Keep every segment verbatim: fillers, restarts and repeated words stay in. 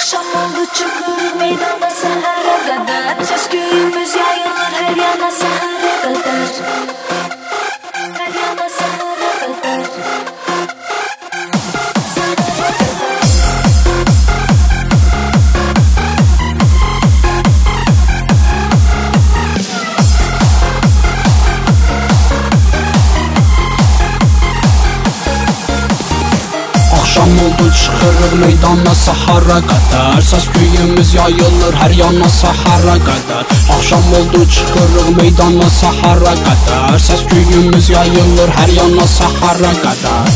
Akşam oldu çıkıyoruz meydana sahara kadar. Ses köyümüz yayılır her yana sahara kadar. Her yana sahara kadar. Akşam oldu çıkırıq meydana sahara kadar. Ses köyümüz yayılır her yana sahara kadar. Akşam oldu çıkırıq meydana sahara kadar. Ses köyümüz yayılır her yana sahara kadar.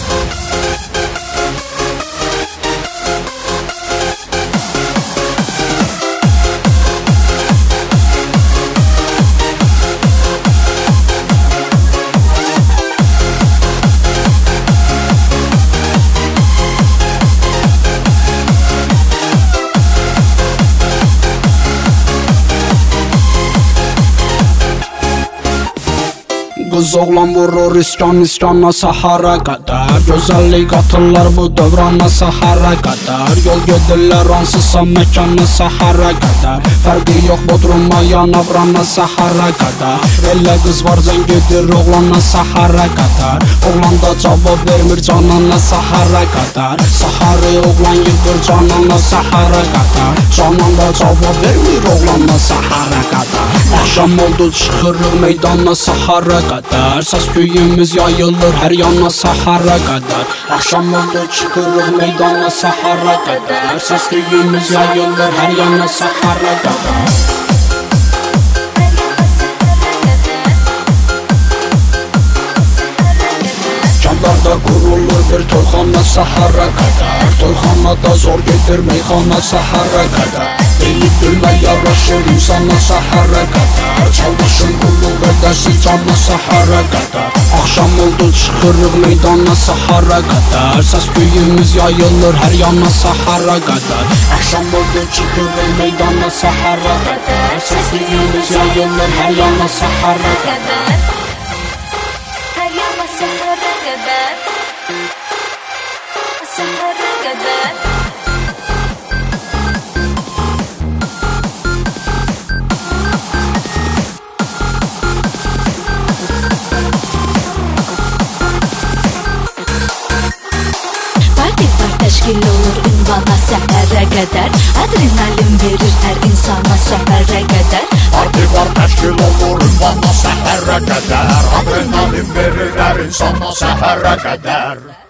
Kız oğlan vurur iskan iskana sahara kadar. Güzellik atırlar bu dövrana sahara kadar. Yol gedirler ansızsa mekana sahara kadar. Ferdi yok Bodrum'a yanavrana sahara kadar. Elə kız var zengidir oğlana sahara kadar. Oğlan da cevap vermir canana sahara kadar. Saharı oğlan yıkır canana sahara kadar. Canan da cevap vermir oğlana sahara kadar. Akşam oldu çıkırıq meydana sahara kadar. Ses köyümüz yayılır her yana sahara kadar. Akşam oldu çıkırıq meydana sahara kadar. Ses köyümüz yayılır her yana sahara kadar. Kenarda kurulur bir toyxana sahara kadar. Toyxanada zor gedir meyxana sahara kadar. Deyip bilmə yaraşır insana sahara kadar. Çalışın qulluq edəsi canla sahara kadar. Akşam oldu çıkırıq meydana sahara kadar. Ses köyümüz yayılır her yana sahara kadar. Akşam oldu çıkırıq meydana sahara kadar. Ses köyümüz yayılır her yana sahara kadar. Her yana sahara kadar. Sahara kadar. Təşkil olur ünvana səhərə qədər. Adrenalin verir hər insana səhərə qədər. Parti var təşkil olur ünvana səhərə qədər. Adrenalin verir hər insana səhərə qədər.